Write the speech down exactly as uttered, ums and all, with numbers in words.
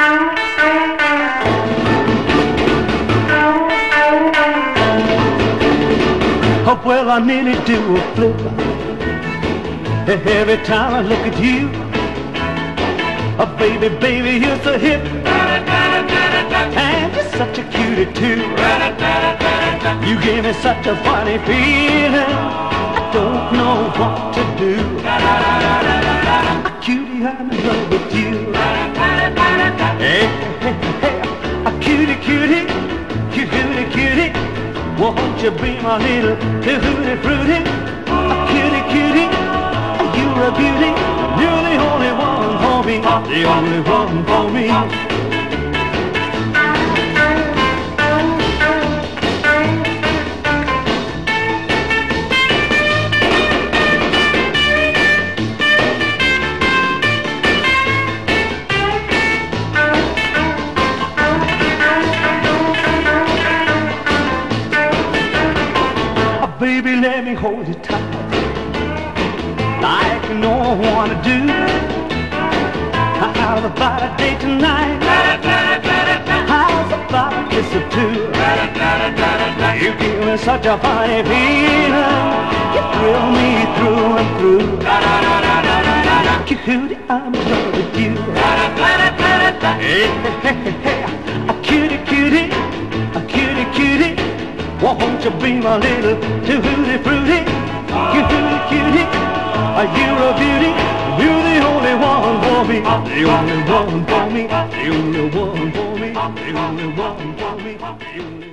Oh, well, I nearly do a flip every time I look at you. Oh, baby, baby, you're so hip, and you're such a cutie too. You give me such a funny feeling, I don't know what to do. A cutie, I'm in love with you. Hey, hey, hey, a cutie, cutie, cutie, cutie. Won't you be my little tutti frutti? A cutie, cutie, you're a beauty. You're the only one for me, the only one for me. Baby, let me hold you tight, like no one to do. How's about a date tonight? How's about a kiss or two? You give me such a funny feeling, you thrill me through and through. Cutie, I'm in love with you. Hey, hey, hey, hey, a cutie, cutie, a cutie, cutie. Won't you be my little tutti frutti? Cutie, cutie, you're a beauty. You're the only one for me, the only one for me, the only one for me, the only one for me, the only